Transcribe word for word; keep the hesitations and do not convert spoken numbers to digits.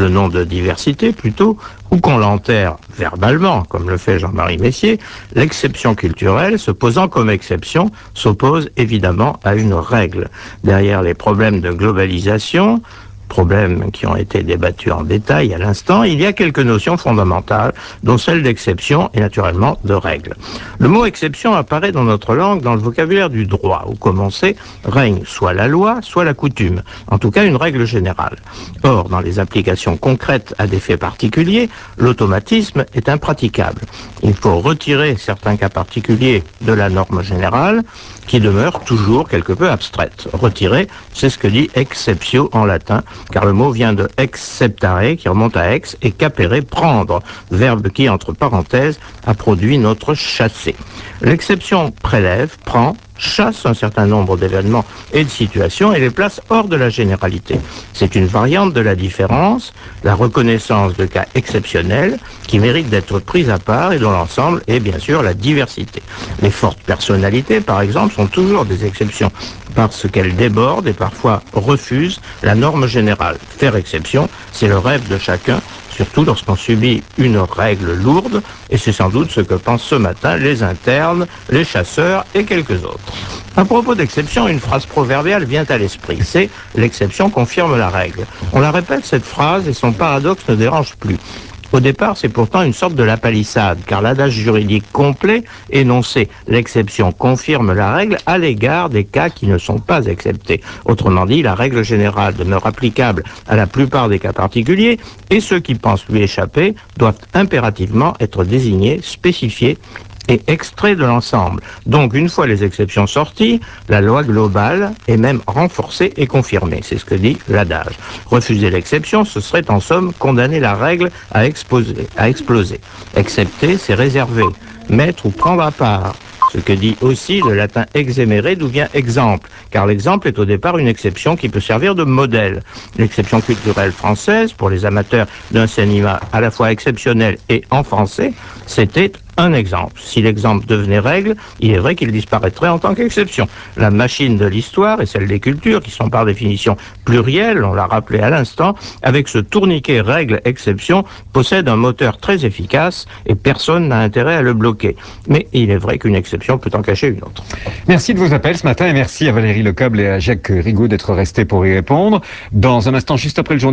le nom de diversité plutôt, ou qu'on l'enterre verbalement, comme le fait Jean-Marie Messier, l'exception culturelle, se posant comme exception, s'oppose évidemment à une règle. Derrière les problèmes de globalisation, problèmes qui ont été débattus en détail à l'instant, il y a quelques notions fondamentales, dont celle d'exception et naturellement de règle. Le mot exception apparaît dans notre langue dans le vocabulaire du droit, où, comme on sait, règne soit la loi, soit la coutume, en tout cas une règle générale. Or, dans les applications concrètes à des faits particuliers, l'automatisme est impraticable. Il faut retirer certains cas particuliers de la norme générale, qui demeure toujours quelque peu abstraite. Retirer, c'est ce que dit exceptio en latin, car le mot vient de exceptare, qui remonte à ex, et capere, prendre, verbe qui, entre parenthèses, a produit notre chasser. L'exception prélève, prend, chasse un certain nombre d'événements et de situations et les place hors de la généralité. C'est une variante de la différence, la reconnaissance de cas exceptionnels qui méritent d'être pris à part et dont l'ensemble est bien sûr la diversité. Les fortes personnalités, par exemple, sont toujours des exceptions parce qu'elles débordent et parfois refusent la norme générale. Faire exception, c'est le rêve de chacun, surtout lorsqu'on subit une règle lourde, et c'est sans doute ce que pensent ce matin les internes, les chasseurs et quelques autres. À propos d'exception, une phrase proverbiale vient à l'esprit, c'est « l'exception confirme la règle ». On la répète cette phrase et son paradoxe ne dérange plus. Au départ, c'est pourtant une sorte de lapalissade, car l'adage juridique complet énoncé « l'exception confirme la règle » à l'égard des cas qui ne sont pas exceptés. Autrement dit, la règle générale demeure applicable à la plupart des cas particuliers et ceux qui pensent lui échapper doivent impérativement être désignés, spécifiés et extraits de l'ensemble. Donc, une fois les exceptions sorties, la loi globale est même renforcée et confirmée. C'est ce que dit l'adage. Refuser l'exception, ce serait en somme condamner la règle à, exposer, à exploser. Excepter, c'est réserver, mettre ou prendre à part. Ce que dit aussi le latin exemere, d'où vient exemple, car l'exemple est au départ une exception qui peut servir de modèle. L'exception culturelle française, pour les amateurs d'un cinéma à la fois exceptionnel et en français, c'était un exemple. Si l'exemple devenait règle, il est vrai qu'il disparaîtrait en tant qu'exception. La machine de l'histoire et celle des cultures, qui sont par définition plurielles, on l'a rappelé à l'instant, avec ce tourniquet règle-exception, possède un moteur très efficace et personne n'a intérêt à le bloquer. Mais il est vrai qu'une exception peut en cacher une autre. Merci de vos appels ce matin et merci à Valérie Lecable et à Jacques Rigaud d'être restés pour y répondre. Dans un instant, juste après le journal,